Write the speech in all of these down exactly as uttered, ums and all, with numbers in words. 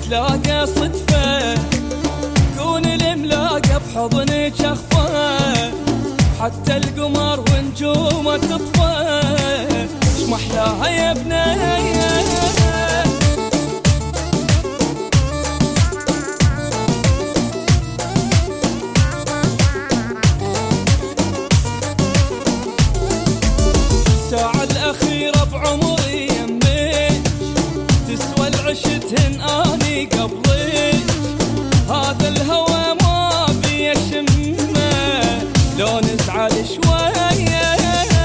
نتلاقى صدفة، كون الملاقى بحضنك أخفى، حتى القمر ونجومه تطفى، اش محلاها يا بنية. الساعة الأخيرة بعمري يمك، تسوى العشتهن أني قبلك، هذا الهوى ما بيشمه لو نزعل شوية.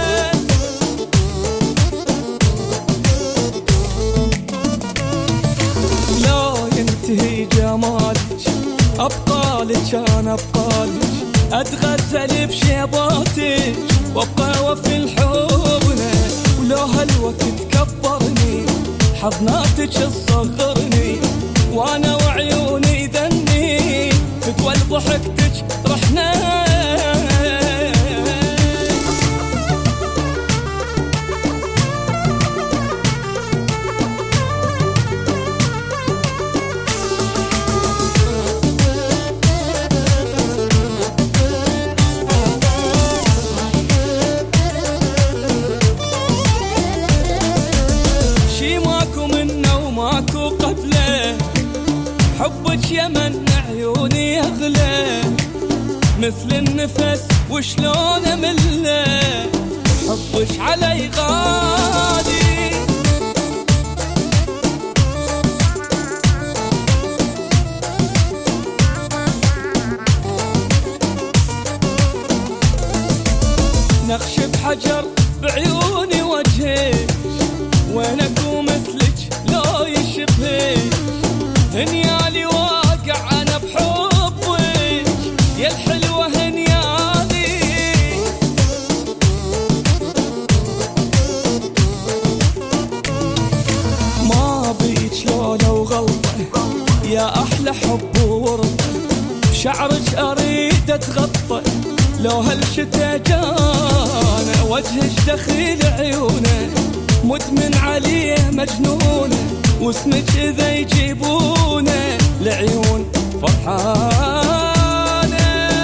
لا ينتهي جمالك، أبقالك أنا أبقالك، أتغزل بشيباتك وابقى وفي الحضنة، ولو هالوقت كبرني حضناتك تصغرني، وانا وعيوني ذني فتوى ضحكتك رحنا. ماكو قبله حبك يمن عيوني اغلى، مثل النفس وشلون امله، حبك علي غالي. نقش بحجر بعيوني وجهك، وينك ومثلك لو يشبهك، هنيالي واقع انا بحبك يا الحلوة هنيالي. ما بيك لو غلطة يا احلى حب وورطة، بشعرك اريد اتغطى لو هالشتا جانا، وجهك دخيل عيونه مدمن عليه مجنونه، واسمك اذا يجيبونه العيون فرحانه.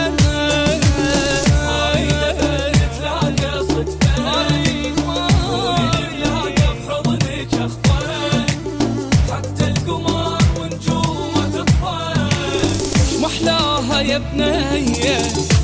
نتلاقى صدفه، ونتلاقى بحضنك اخفى، حتى القمر ونجومه تطفى، اش محلاها يا بنيه.